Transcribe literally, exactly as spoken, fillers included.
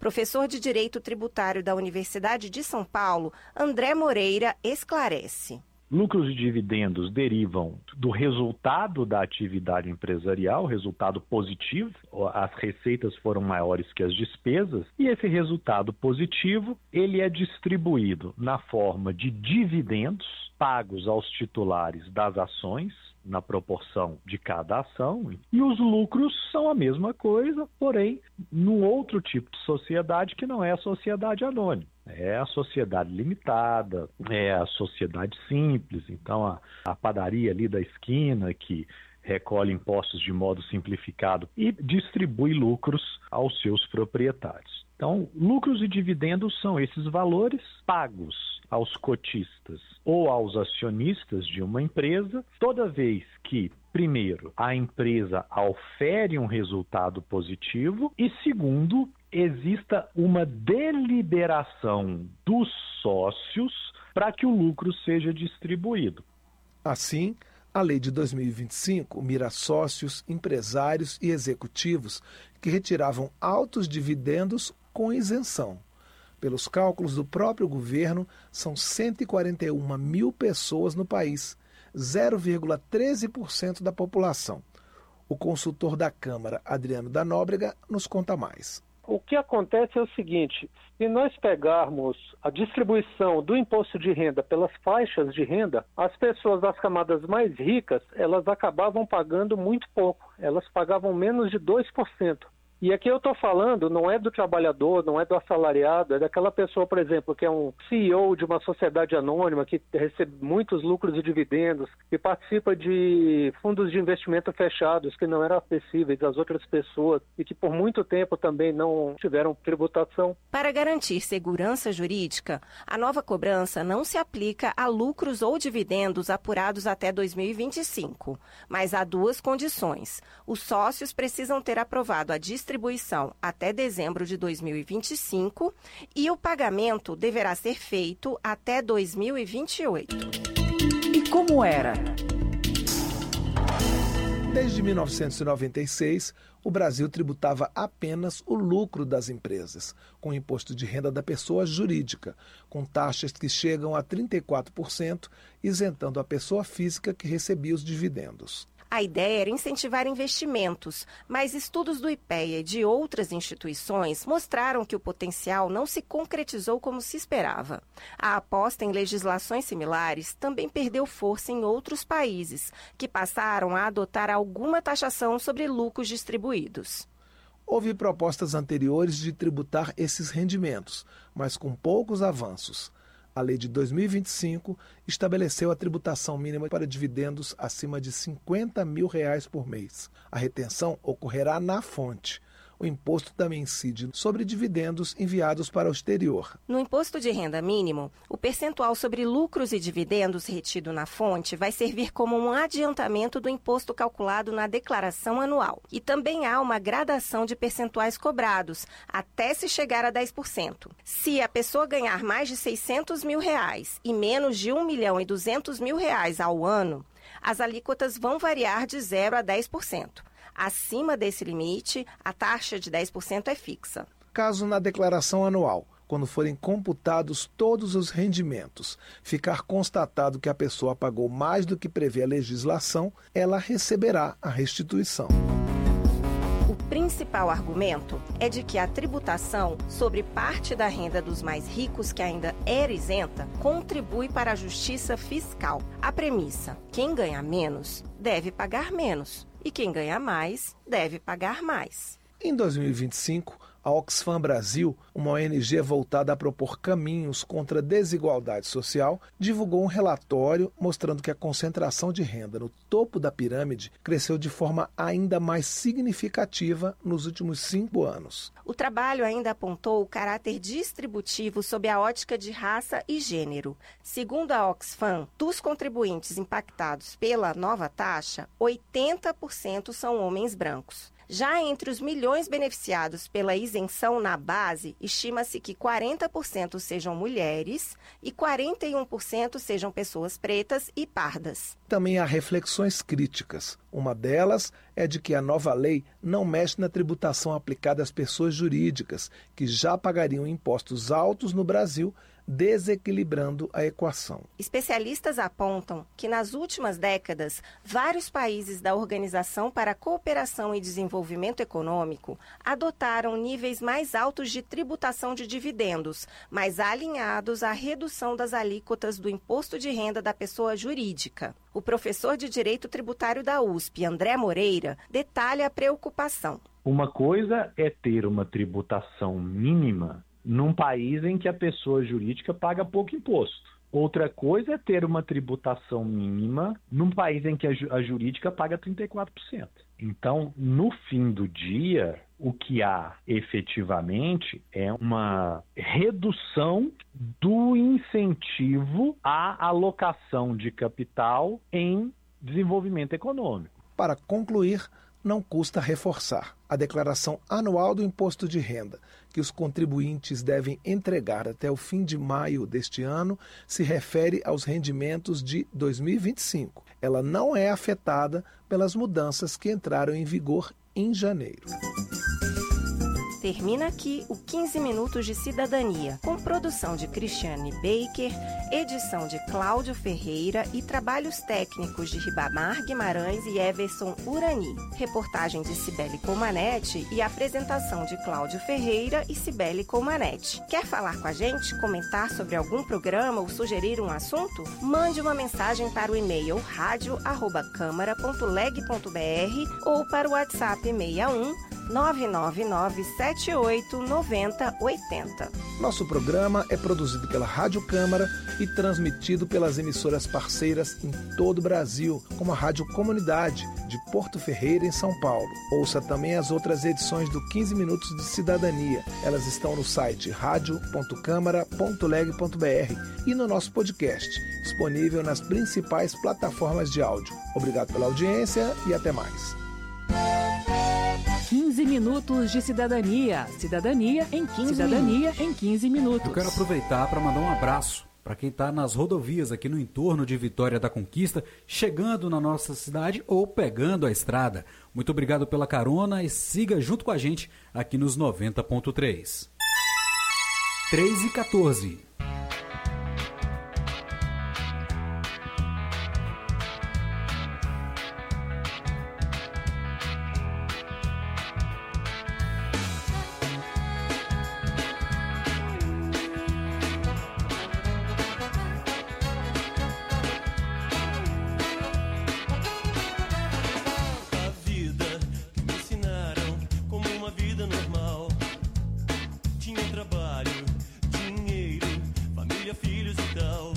Professor de Direito Tributário da Universidade de São Paulo, André Moreira, esclarece. Lucros e dividendos derivam do resultado da atividade empresarial, resultado positivo, as receitas foram maiores que as despesas, e esse resultado positivo, ele é distribuído na forma de dividendos pagos aos titulares das ações, na proporção de cada ação, e os lucros são a mesma coisa, porém, num outro tipo de sociedade que não é a sociedade anônima. É a sociedade limitada, é a sociedade simples, então a, a padaria ali da esquina que recolhe impostos de modo simplificado e distribui lucros aos seus proprietários. Então, lucros e dividendos são esses valores pagos aos cotistas ou aos acionistas de uma empresa, toda vez que, primeiro, a empresa aufere um resultado positivo e, segundo, exista uma deliberação dos sócios para que o lucro seja distribuído. Assim, a Lei de dois mil e vinte e cinco mira sócios, empresários e executivos que retiravam altos dividendos com isenção. Pelos cálculos do próprio governo, são cento e quarenta e uma mil pessoas no país, zero vírgula treze por cento da população. O consultor da Câmara, Adriano da Nóbrega, nos conta mais. O que acontece é o seguinte, se nós pegarmos a distribuição do imposto de renda pelas faixas de renda, as pessoas das camadas mais ricas, elas acabavam pagando muito pouco, elas pagavam menos de dois por cento. E aqui eu estou falando, não é do trabalhador, não é do assalariado, é daquela pessoa, por exemplo, que é um C E O de uma sociedade anônima, que recebe muitos lucros e dividendos, que participa de fundos de investimento fechados, que não eram acessíveis às outras pessoas e que por muito tempo também não tiveram tributação. Para garantir segurança jurídica, a nova cobrança não se aplica a lucros ou dividendos apurados até dois mil e vinte e cinco, mas há duas condições. Os sócios precisam ter aprovado a distribuição distribuição até dezembro de dois mil e vinte e cinco e o pagamento deverá ser feito até dois mil e vinte e oito. E como era? Desde mil novecentos e noventa e seis, o Brasil tributava apenas o lucro das empresas, com o imposto de renda da pessoa jurídica, com taxas que chegam a trinta e quatro por cento, isentando a pessoa física que recebia os dividendos. A ideia era incentivar investimentos, mas estudos do IPEA e de outras instituições mostraram que o potencial não se concretizou como se esperava. A aposta em legislações similares também perdeu força em outros países, que passaram a adotar alguma taxação sobre lucros distribuídos. Houve propostas anteriores de tributar esses rendimentos, mas com poucos avanços. A Lei de dois mil e vinte e cinco estabeleceu a tributação mínima para dividendos acima de cinquenta mil reais por mês. A retenção ocorrerá na fonte. O imposto também incide sobre dividendos enviados para o exterior. No imposto de renda mínimo, o percentual sobre lucros e dividendos retido na fonte vai servir como um adiantamento do imposto calculado na declaração anual. E também há uma gradação de percentuais cobrados, até se chegar a dez por cento. Se a pessoa ganhar mais de seiscentos mil reais e menos de um milhão e duzentos mil reais ao ano, as alíquotas vão variar de zero a dez por cento. Acima desse limite, a taxa de dez por cento é fixa. Caso na declaração anual, quando forem computados todos os rendimentos, ficar constatado que a pessoa pagou mais do que prevê a legislação, ela receberá a restituição. O principal argumento é de que a tributação sobre parte da renda dos mais ricos que ainda era isenta contribui para a justiça fiscal. A premissa: quem ganha menos deve pagar menos e quem ganha mais deve pagar mais. Em dois mil e vinte e cinco, a Oxfam Brasil, uma O N G voltada a propor caminhos contra a desigualdade social, divulgou um relatório mostrando que a concentração de renda no topo da pirâmide cresceu de forma ainda mais significativa nos últimos cinco anos. O trabalho ainda apontou o caráter distributivo sob a ótica de raça e gênero. Segundo a Oxfam, dos contribuintes impactados pela nova taxa, oitenta por cento são homens brancos. Já entre os milhões beneficiados pela isenção na base, estima-se que quarenta por cento sejam mulheres e quarenta e um por cento sejam pessoas pretas e pardas. Também há reflexões críticas. Uma delas é de que a nova lei não mexe na tributação aplicada às pessoas jurídicas, que já pagariam impostos altos no Brasil, desequilibrando a equação. Especialistas apontam que nas últimas décadas, vários países da Organização para a Cooperação e Desenvolvimento Econômico adotaram níveis mais altos de tributação de dividendos, mais alinhados à redução das alíquotas do imposto de renda da pessoa jurídica. O professor de Direito Tributário da U S P, André Moreira, detalha a preocupação. Uma coisa é ter uma tributação mínima num país em que a pessoa jurídica paga pouco imposto. Outra coisa é ter uma tributação mínima num país em que a, ju- a jurídica paga trinta e quatro por cento. Então, no fim do dia, o que há efetivamente é uma redução do incentivo à alocação de capital em desenvolvimento econômico. Para concluir, não custa reforçar a declaração anual do imposto de renda, que os contribuintes devem entregar até o fim de maio deste ano, se refere aos rendimentos de dois mil e vinte e cinco. Ela não é afetada pelas mudanças que entraram em vigor em janeiro. Termina aqui o quinze Minutos de Cidadania, com produção de Cristiane Baker, edição de Cláudio Ferreira e trabalhos técnicos de Ribamar Guimarães e Everson Urani. Reportagem de Cibele Colmanetti e apresentação de Cláudio Ferreira e Cibele Colmanetti. Quer falar com a gente, comentar sobre algum programa ou sugerir um assunto? Mande uma mensagem para o e-mail rádio arroba câmara ponto leg ponto br ou para o WhatsApp seis um nove nove nove sete oito nove zero oito zero. Nosso programa é produzido pela Rádio Câmara e transmitido pelas emissoras parceiras em todo o Brasil, como a Rádio Comunidade, de Porto Ferreira, em São Paulo. Ouça também as outras edições do quinze Minutos de Cidadania. Elas estão no site rádio ponto câmara ponto leg ponto br e no nosso podcast, disponível nas principais plataformas de áudio. Obrigado pela audiência e até mais. quinze Minutos de Cidadania. Cidadania em quinze Cidadania minutos. em quinze minutos. Eu quero aproveitar para mandar um abraço para quem está nas rodovias aqui no entorno de Vitória da Conquista, chegando na nossa cidade ou pegando a estrada. Muito obrigado pela carona e siga junto com a gente aqui nos noventa ponto três. três e quatorze. Trabalho, dinheiro, família, filhos e tal.